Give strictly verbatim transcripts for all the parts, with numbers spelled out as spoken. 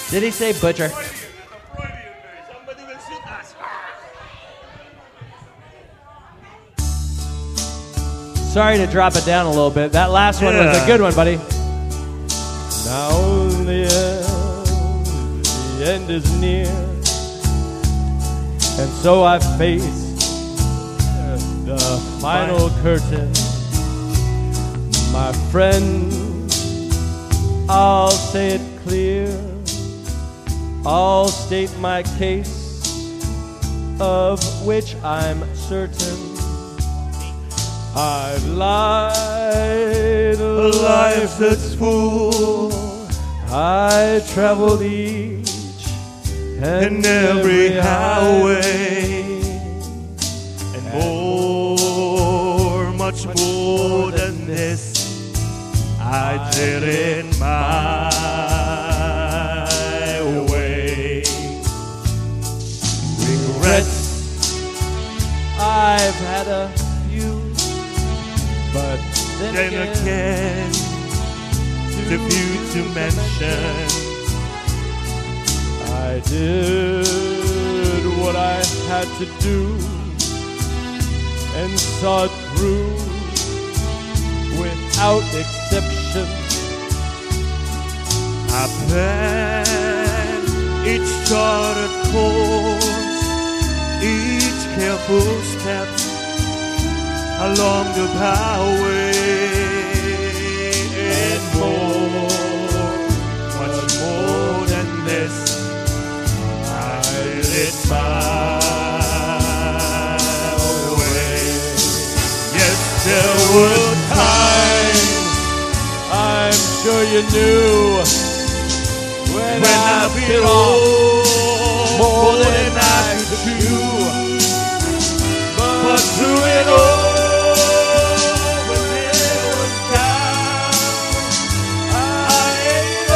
Did he say butcher? Somebody will shoot us. Sorry to drop it down a little bit. That last one was a Yeah. good one, buddy. Now the end, the end is near, and so I face the final curtain. My friend, I'll say it clear. I'll state my case, of which I'm certain. I've lied a life that's full. I traveled each and, And every every highway, and more, much more than this, I did it my way. Regrets, I've had a few, but then, then again, too few to mention. I did what I had to do and saw it through without exception. I planned each charted course, each careful step along the highway, and more, much more than this, I did it my way. Yes, there were times I'm sure you knew when, when I I bit bit off off more more than than I I could could chew. chew. But But through it all, when there was doubt, I ate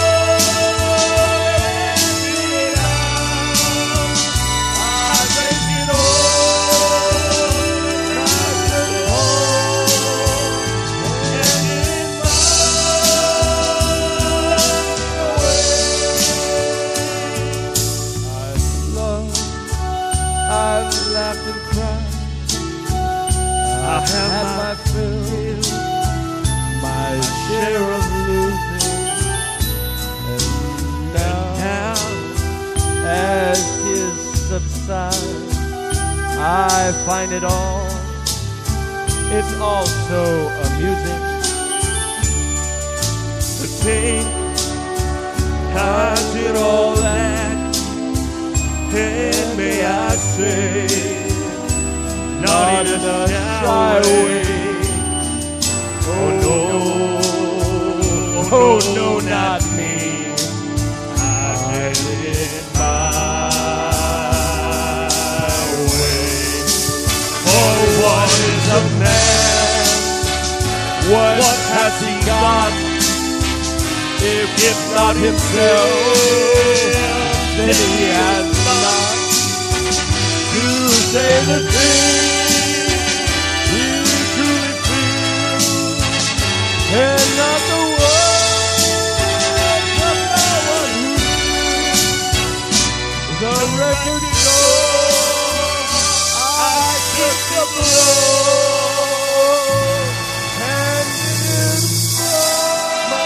all it out. I faced it all, I took it home, and it I've loved, I've laughed and cried. I I've have had my my fill, my share of losing, and now, now. as tears subside, I find it all, it's all so amusing. To think I did all that, and may I say, not in a shy way. Oh no, oh no, not me. I did it my way. For what is a man? What, What has he got? if, If not himself, then he has not to say the thing you truly feel, and not the words of no one who knew. The record shows I took the blow, and it is my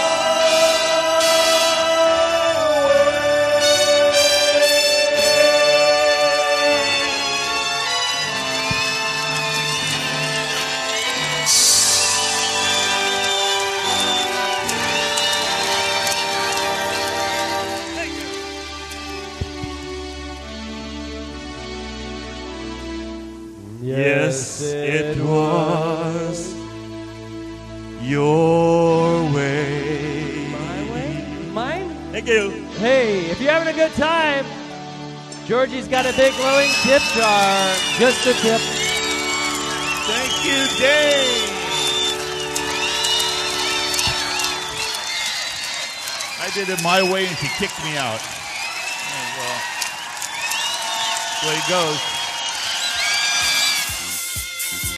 Yes, it was your way. My way? Mine? Thank you. Hey, if you're having a good time, Georgie's got a big glowing tip jar. Just a tip. Thank you, Dave. I did it my way and she kicked me out. Oh, well, that's the way it goes.